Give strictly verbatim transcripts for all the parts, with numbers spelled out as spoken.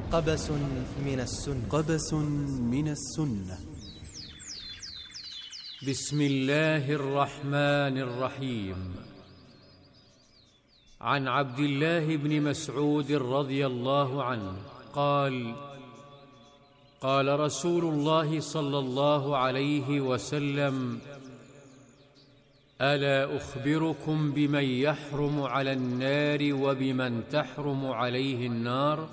قبس من السنة قبس من السنة. بسم الله الرحمن الرحيم. عن عبد الله بن مسعود رضي الله عنه قال: قال رسول الله صلى الله عليه وسلم: ألا أخبركم بمن يحرم على النار وبمن تحرم عليه النار؟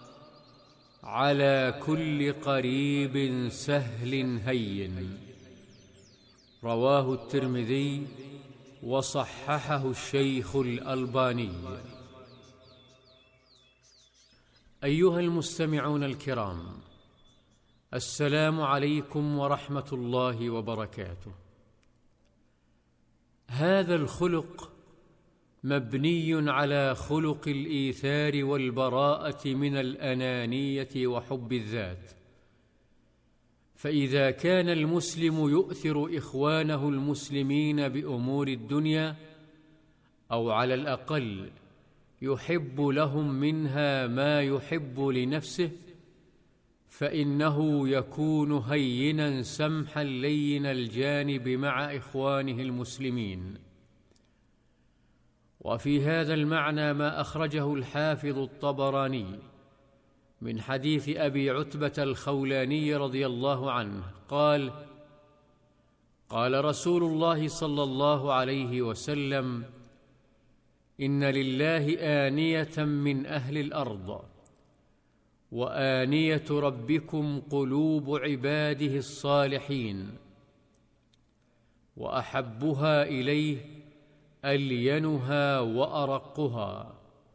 على كل قريب سهل هين. رواه الترمذي وصححه الشيخ الألباني. أيها المستمعون الكرام، السلام عليكم ورحمة الله وبركاته. هذا الخلق مبني على خلق الإيثار والبراءة من الأنانية وحب الذات، فإذا كان المسلم يؤثر إخوانه المسلمين بأمور الدنيا، أو على الأقل يحب لهم منها ما يحب لنفسه، فإنه يكون هينا سمحا لين الجانب مع إخوانه المسلمين. وفي هذا المعنى ما أخرجه الحافظ الطبراني من حديث أبي عتبة الخولاني رضي الله عنه قال: قال رسول الله صلى الله عليه وسلم: إن لله آنية من أهل الأرض، وآنية ربكم قلوب عباده الصالحين، وأحبها إليه ألينها وأرقها.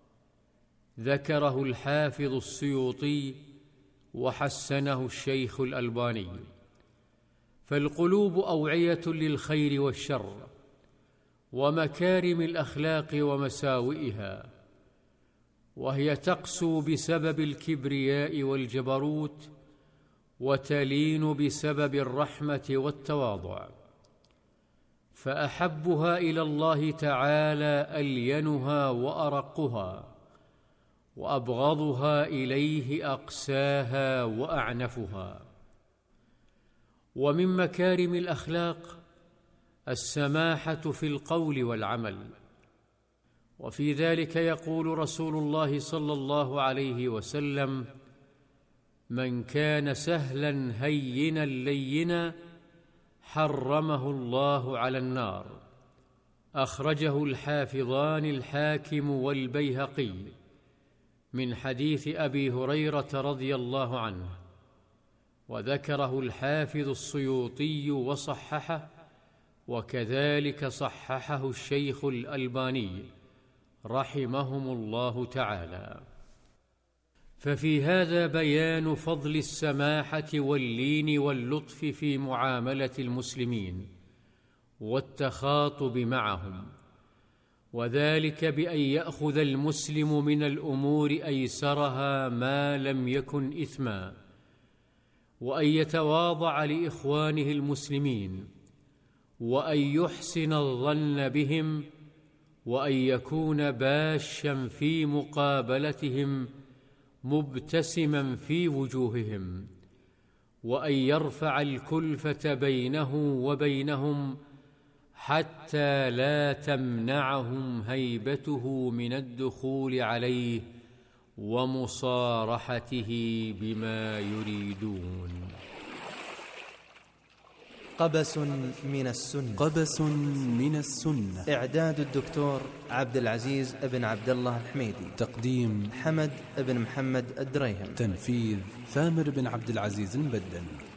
ذكره الحافظ السيوطي وحسنه الشيخ الألباني. فالقلوب أوعية للخير والشر ومكارم الأخلاق ومساوئها، وهي تقسو بسبب الكبرياء والجبروت، وتلين بسبب الرحمة والتواضع. فأحبها إلى الله تعالى ألينها وأرقها، وأبغضها إليه أقساها وأعنفها. ومن مكارم الأخلاق السماحة في القول والعمل، وفي ذلك يقول رسول الله صلى الله عليه وسلم: من كان سهلا هينا لينا حرمه الله على النار. أخرجه الحافظان الحاكم والبيهقي من حديث أبي هريرة رضي الله عنه، وذكره الحافظ السيوطي وصححه، وكذلك صححه الشيخ الألباني رحمهم الله تعالى. ففي هذا بيان فضل السماحة واللين واللطف في معاملة المسلمين والتخاطب معهم، وذلك بأن يأخذ المسلم من الأمور أيسرها ما لم يكن إثما، وأن يتواضع لإخوانه المسلمين، وأن يحسن الظن بهم، وأن يكون باشا في مقابلتهم مبتسما في وجوههم، وأن يرفع الكلفة بينه وبينهم حتى لا تمنعهم هيبته من الدخول عليه ومصارحته بما يريدون. قبس من السنة. قبس من السنة. إعداد الدكتور عبد العزيز بن عبد الله الحميدي. تقديم حمد بن محمد الدريهم. تنفيذ ثامر بن عبد العزيز المبدل.